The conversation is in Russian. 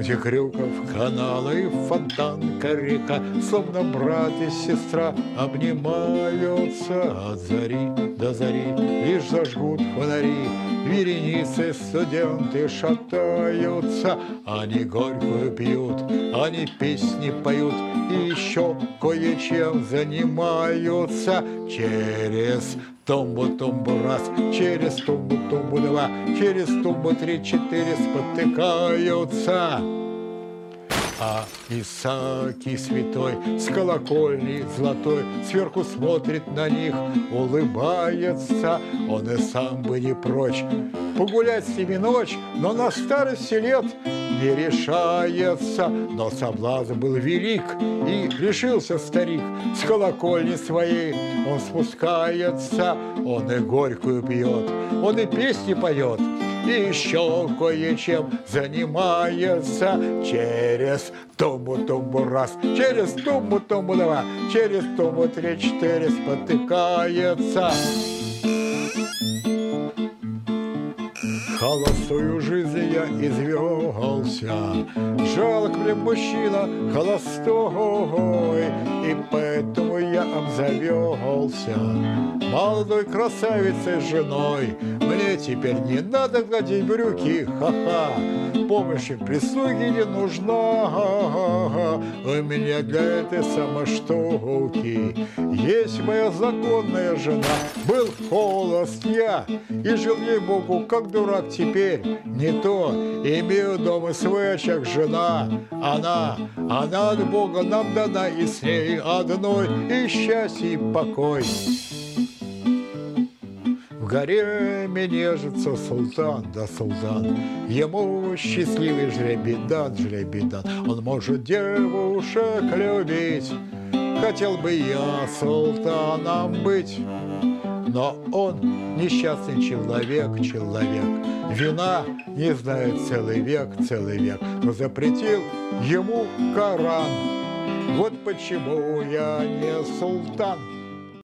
где крюков, каналы, фонтанка, река, словно брат и сестра обнимаются от зари до зари. Лишь зажгут фонари, вереницы студенты шатаются. Они горькую пьют, они песни поют и еще кое-чем занимаются. Через тумбу-тумбу раз, через тумбу-тумбу два, через тумбу 3-4 спотыкаются. А Исааки святой с колокольни золотой сверху смотрит на них, улыбается. Он и сам бы не прочь погулять с ними ночь, но на старости лет не решается. Но соблазн был велик, и решился старик. С колокольни своей он спускается. Он и горькую пьет, он и песни поет, и еще кое-чем занимается. Через тумбу-тумбу раз, через тумбу-тумбу два, через тумбу 3-4 спотыкается. Холостую жизнь я извелся, жалок мне мужчина холостой, и поэтому я обзавелся молодой красавицей женой. Мне теперь не надо гладить брюки, ха-ха, помощи прислуги не нужна. У меня для этой самой штуки есть моя законная жена. Был холост я и жил, ей-богу, как дурак. Теперь не то, имею дома свой очаг, жена. Она от Бога нам дана, и с ней одной и счастье, и покой. В гареме нежится султан, да султан, ему счастливый жребедан, жребедан. Он может девушек любить, хотел бы я султаном быть, но он несчастный человек, человек. Вина не знает целый век, но запретил ему Коран. Вот почему я не султан.